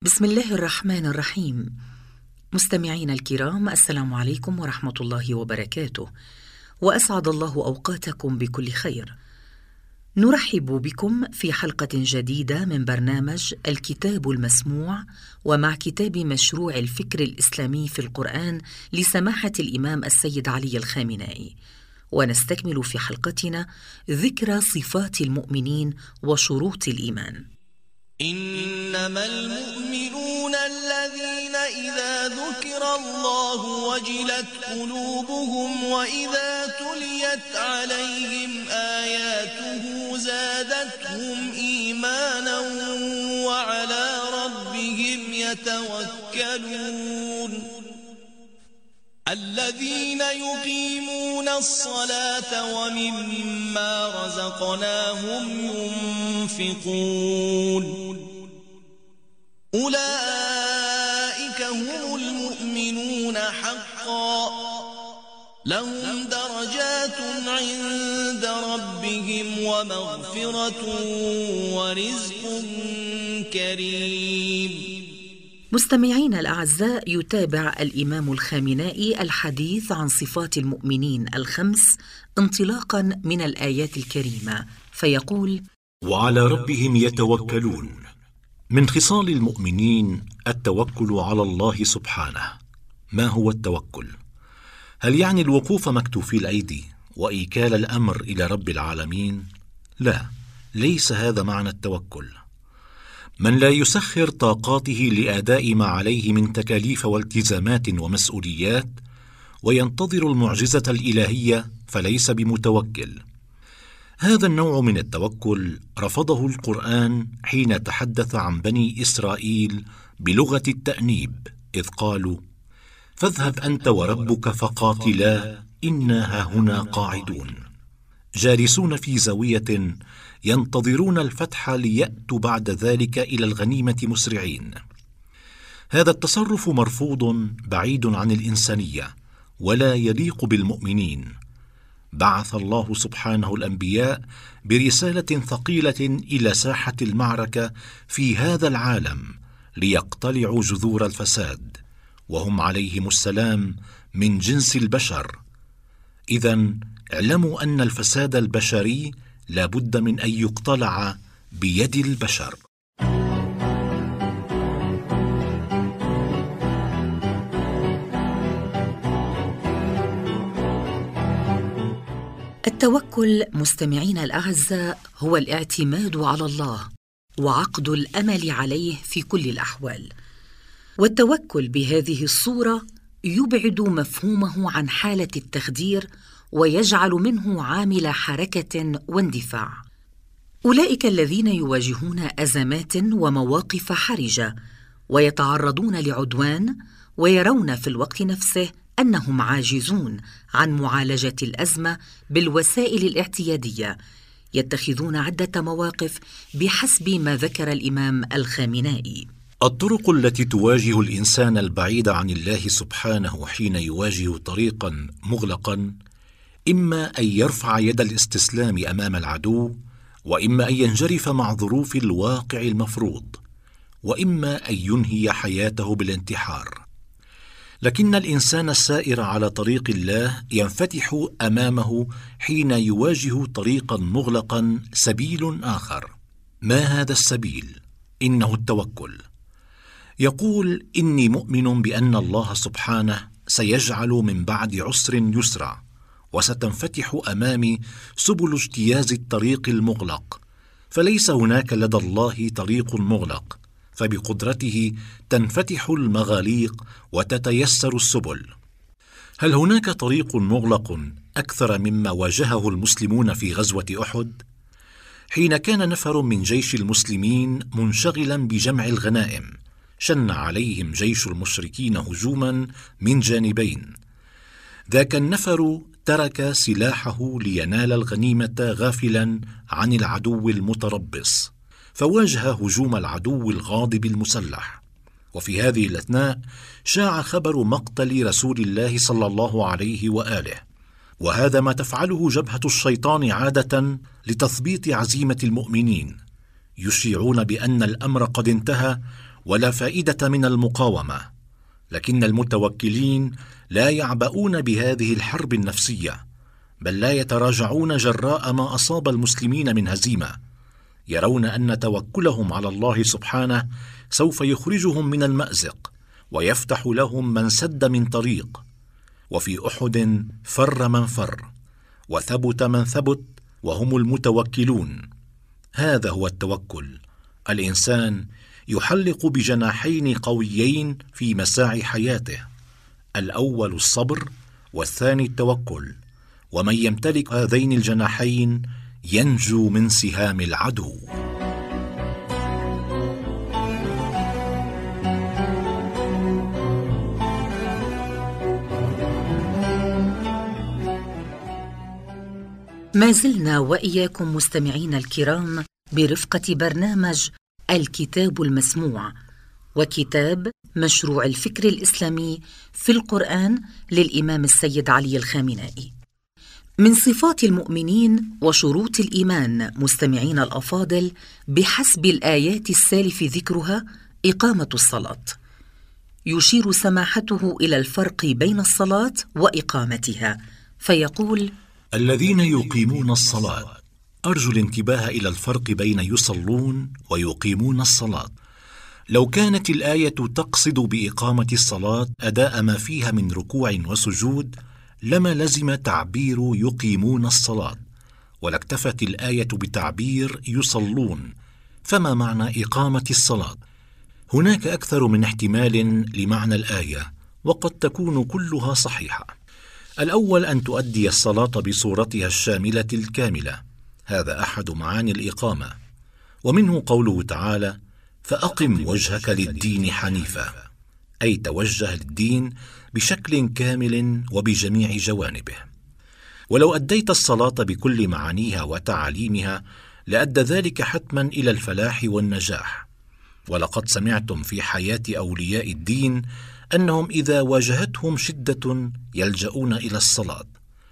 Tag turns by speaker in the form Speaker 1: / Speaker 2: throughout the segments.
Speaker 1: بسم الله الرحمن الرحيم. مستمعين الكرام، السلام عليكم ورحمة الله وبركاته، وأسعد الله أوقاتكم بكل خير. نرحب بكم في حلقة جديدة من برنامج الكتاب المسموع، ومع كتاب مشروع الفكر الإسلامي في القرآن لسماحة الإمام السيد علي الخامنائي. ونستكمل في حلقتنا ذكر صفات المؤمنين وشروط الإيمان.
Speaker 2: إنما المؤمنون الذين إذا ذكر الله وجلت قلوبهم وإذا تليت عليهم آياته زادتهم إيمانا وعلى ربهم يتوكلون الذين يقيمون الصلاة ومما رزقناهم ينفقون أولئك هم المؤمنون حقا لهم درجات عند ربهم ومغفرة ورزق كريم.
Speaker 1: مستمعين الأعزاء، يتابع الإمام الخامنائي الحديث عن صفات المؤمنين الخمس انطلاقا من الآيات الكريمة، فيقول:
Speaker 3: وعلى ربهم يتوكلون. من خصال المؤمنين التوكل على الله سبحانه. ما هو التوكل؟ هل يعني الوقوف مكتوفي الأيدي وإيكال الأمر إلى رب العالمين؟ لا، ليس هذا معنى التوكل. من لا يسخر طاقاته لأداء ما عليه من تكاليف والتزامات ومسؤوليات وينتظر المعجزة الإلهية فليس بمتوكل. هذا النوع من التوكل رفضه القرآن حين تحدث عن بني إسرائيل بلغة التأنيب، إذ قالوا: فاذهب أنت وربك فقاتلا إنا هاهنا قاعدون، جالسون في زاوية ينتظرون الفتح ليأتوا بعد ذلك إلى الغنيمة مسرعين. هذا التصرف مرفوض بعيد عن الإنسانية ولا يليق بالمؤمنين. بعث الله سبحانه الأنبياء برسالة ثقيلة إلى ساحة المعركة في هذا العالم ليقتلعوا جذور الفساد، وهم عليهم السلام من جنس البشر. إذن اعلموا أن الفساد البشري لا بد من أن يقتلع بيد البشر.
Speaker 1: التوكل مستمعين الأعزاء هو الاعتماد على الله وعقد الأمل عليه في كل الأحوال. والتوكل بهذه الصورة يبعد مفهومه عن حالة التخدير ويجعل منه عامل حركة واندفاع. أولئك الذين يواجهون أزمات ومواقف حرجة ويتعرضون لعدوان ويرون في الوقت نفسه أنهم عاجزون عن معالجة الأزمة بالوسائل الاعتيادية، يتخذون عدة مواقف بحسب ما ذكر الإمام الخامنائي.
Speaker 3: الطرق التي تواجه الإنسان البعيد عن الله سبحانه حين يواجه طريقا مغلقا إما أن يرفع يد الاستسلام أمام العدو، وإما أن ينجرف مع ظروف الواقع المفروض، وإما أن ينهي حياته بالانتحار. لكن الإنسان السائر على طريق الله ينفتح أمامه حين يواجه طريقا مغلقا سبيل آخر. ما هذا السبيل؟ إنه التوكل. يقول: إني مؤمن بأن الله سبحانه سيجعل من بعد عسر يسرا، وستنفتح أمامي سبل اجتياز الطريق المغلق، فليس هناك لدى الله طريق مغلق، فبقدرته تنفتح المغاليق وتتيسر السبل. هل هناك طريق مغلق أكثر مما واجهه المسلمون في غزوة أحد؟ حين كان نفر من جيش المسلمين منشغلا بجمع الغنائم، شن عليهم جيش المشركين هجوما من جانبين. ذاك النفر ترك سلاحه لينال الغنيمة غافلا عن العدو المتربص، فواجه هجوم العدو الغاضب المسلح. وفي هذه الأثناء شاع خبر مقتل رسول الله صلى الله عليه وآله، وهذا ما تفعله جبهة الشيطان عادة لتثبيط عزيمة المؤمنين. يشيعون بأن الأمر قد انتهى ولا فائدة من المقاومة، لكن المتوكلين لا يعبؤون بهذه الحرب النفسية، بل لا يتراجعون جراء ما أصاب المسلمين من هزيمة. يرون أن توكلهم على الله سبحانه سوف يخرجهم من المأزق ويفتح لهم من سد من طريق. وفي أحد فر من فر وثبت من ثبت، وهم المتوكلون. هذا هو التوكل. الإنسان يحلق بجناحين قويين في مساعي حياته، الأول الصبر والثاني التوكل، ومن يمتلك هذين الجناحين ينجو من سهام العدو.
Speaker 1: ما زلنا وإياكم مستمعين الكرام برفقة برنامج الكتاب المسموع، وكتاب مشروع الفكر الإسلامي في القرآن للإمام السيد علي الخامنائي. من صفات المؤمنين وشروط الإيمان مستمعين الأفاضل بحسب الآيات السالف ذكرها إقامة الصلاة. يشير سماحته إلى الفرق بين الصلاة وإقامتها، فيقول:
Speaker 3: الذين يقيمون الصلاة. أرجو الانتباه إلى الفرق بين يصلون ويقيمون الصلاة. لو كانت الآية تقصد بإقامة الصلاة أداء ما فيها من ركوع وسجود لما لزم تعبير يقيمون الصلاة، ولاكتفت الآية بتعبير يصلون. فما معنى إقامة الصلاة؟ هناك أكثر من احتمال لمعنى الآية، وقد تكون كلها صحيحة. الأول أن تؤدي الصلاة بصورتها الشاملة الكاملة، هذا أحد معاني الإقامة، ومنه قوله تعالى: فأقم وجهك للدين حنيفا، أي توجه للدين بشكل كامل وبجميع جوانبه. ولو أديت الصلاة بكل معانيها وتعاليمها لأدى ذلك حتما إلى الفلاح والنجاح. ولقد سمعتم في حياة أولياء الدين أنهم إذا واجهتهم شدة يلجؤون إلى الصلاة.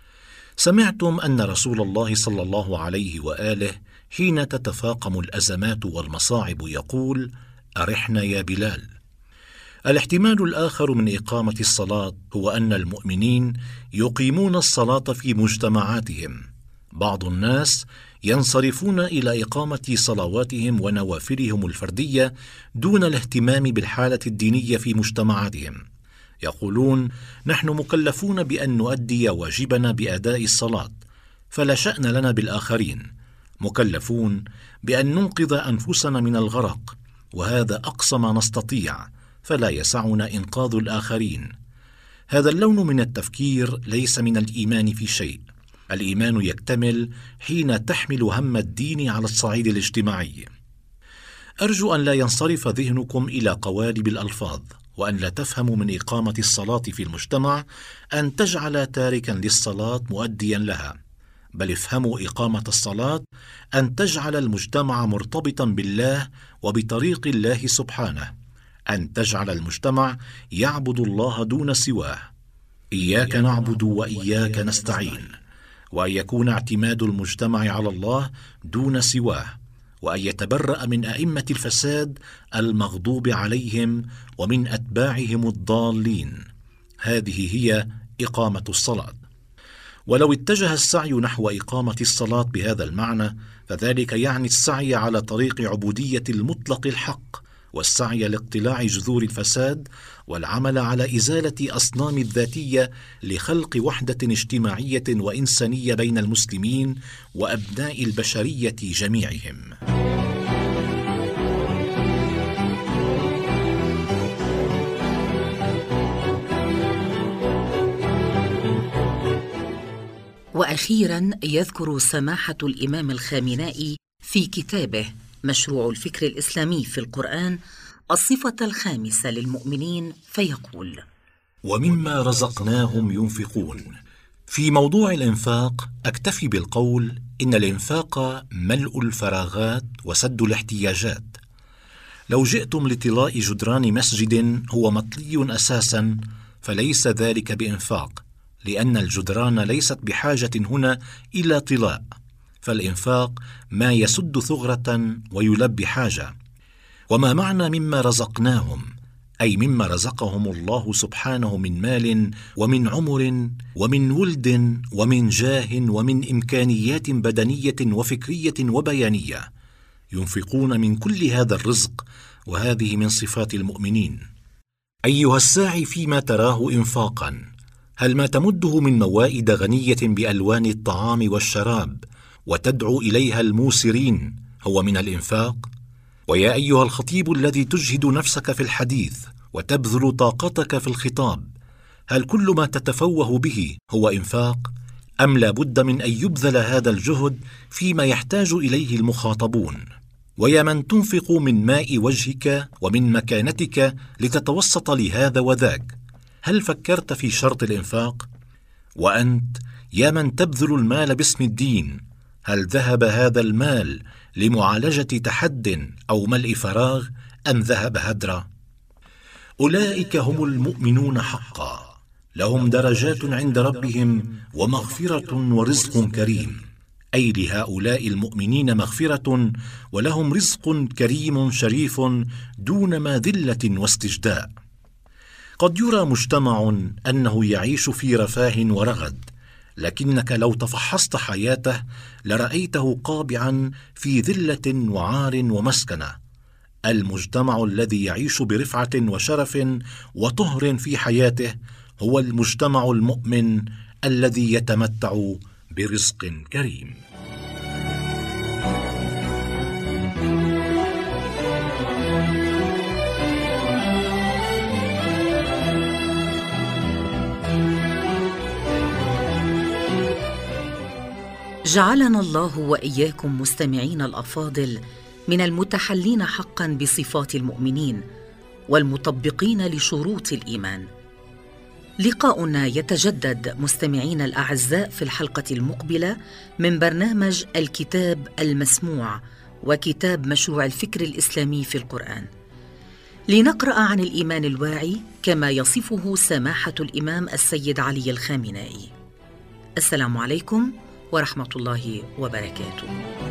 Speaker 3: سمعتم أن رسول الله صلى الله عليه وآله حين تتفاقم الأزمات والمصاعب يقول: أرحنا يا بلال. الاحتمال الآخر من إقامة الصلاة هو أن المؤمنين يقيمون الصلاة في مجتمعاتهم. بعض الناس ينصرفون إلى إقامة صلواتهم ونوافلهم الفردية دون الاهتمام بالحالة الدينية في مجتمعاتهم. يقولون: نحن مكلفون بأن نؤدي واجبنا بأداء الصلاة، فلا شأن لنا بالآخرين، مكلفون بأن ننقذ أنفسنا من الغرق، وهذا أقصى ما نستطيع، فلا يسعنا إنقاذ الآخرين. هذا اللون من التفكير ليس من الإيمان في شيء. الإيمان يكتمل حين تحمل هم الدين على الصعيد الاجتماعي. أرجو أن لا ينصرف ذهنكم إلى قوالب الألفاظ، وأن لا تفهموا من إقامة الصلاة في المجتمع أن تجعل تاركا للصلاة مؤديا لها، بل افهموا إقامة الصلاة أن تجعل المجتمع مرتبطا بالله وبطريق الله سبحانه، أن تجعل المجتمع يعبد الله دون سواه. إياك نعبد وإياك نستعين، وأن يكون اعتماد المجتمع على الله دون سواه، وأن يتبرأ من أئمة الفساد المغضوب عليهم ومن أتباعهم الضالين. هذه هي إقامة الصلاة. ولو اتجه السعي نحو إقامة الصلاة بهذا المعنى، فذلك يعني السعي على طريق عبودية المطلق الحق، والسعي لاقتلاع جذور الفساد، والعمل على إزالة أصنام الذاتية لخلق وحدة اجتماعية وإنسانية بين المسلمين وأبناء البشرية جميعهم.
Speaker 1: وأخيرا يذكر سماحة الإمام الخامنائي في كتابه مشروع الفكر الإسلامي في القرآن الصفة الخامسة للمؤمنين، فيقول:
Speaker 3: ومما رزقناهم ينفقون. في موضوع الإنفاق أكتفي بالقول إن الإنفاق ملء الفراغات وسد الاحتياجات. لو جئتم لطلاء جدران مسجد هو مطلي أساسا، فليس ذلك بإنفاق، لأن الجدران ليست بحاجة هنا إلى طلاء، فالإنفاق ما يسد ثغرة ويلبي حاجة. وما معنى مما رزقناهم؟ أي مما رزقهم الله سبحانه من مال ومن عمر ومن ولد ومن جاه ومن إمكانيات بدنية وفكرية وبيانية، ينفقون من كل هذا الرزق، وهذه من صفات المؤمنين. أيها الساعي فيما تراه إنفاقا، هل ما تمده من موائد غنية بألوان الطعام والشراب وتدعو إليها الموسرين هو من الإنفاق؟ ويا أيها الخطيب الذي تجهد نفسك في الحديث وتبذل طاقتك في الخطاب، هل كل ما تتفوه به هو إنفاق؟ أم لا بد من أن يبذل هذا الجهد فيما يحتاج إليه المخاطبون؟ ويا من تنفق من ماء وجهك ومن مكانتك لتتوسط لهذا وذاك، هل فكرت في شرط الإنفاق؟ وأنت يا من تبذل المال باسم الدين، هل ذهب هذا المال لمعالجة تحد أو ملء فراغ أم ذهب هدرا؟ أولئك هم المؤمنون حقا، لهم درجات عند ربهم ومغفرة ورزق كريم، أي لهؤلاء المؤمنين مغفرة ولهم رزق كريم شريف دون مذلة واستجداء. قد يرى مجتمع أنه يعيش في رفاه ورغد، لكنك لو تفحصت حياته لرأيته قابعا في ذلة وعار ومسكنة. المجتمع الذي يعيش برفعة وشرف وطهر في حياته هو المجتمع المؤمن الذي يتمتع برزق كريم.
Speaker 1: جعلنا الله وإياكم مستمعين الأفاضل من المتحلين حقا بصفات المؤمنين والمطبقين لشروط الإيمان. لقاؤنا يتجدد مستمعين الأعزاء في الحلقة المقبلة من برنامج الكتاب المسموع وكتاب مشروع الفكر الإسلامي في القرآن، لنقرأ عن الإيمان الواعي كما يصفه سماحة الإمام السيد علي الخامنائي. السلام عليكم ورحمة الله وبركاته.